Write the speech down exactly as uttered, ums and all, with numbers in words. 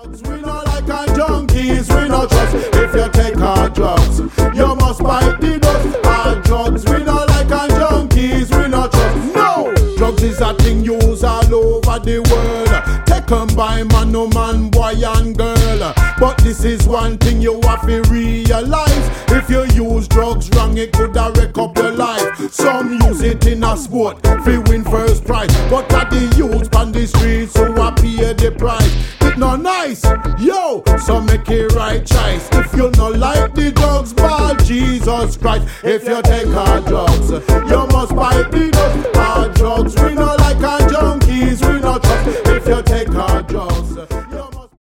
Drugs we no like and junkies we no trust. If you take our drugs, you must bite the dust. Our drugs we no like and junkies we no trust. No! Drugs is a thing used all over the world, taken by man, no man, boy and girl. But this is one thing you have to realize: if you use drugs wrong, it could have wreck up your life. Some use it in a sport, fi win first prize, but at the youth on the streets who a pay the price. It no nice, yo, so make it right choice. If you no like the drugs, ball Jesus Christ. If you take our drugs, you must buy the dust. Our drugs we no like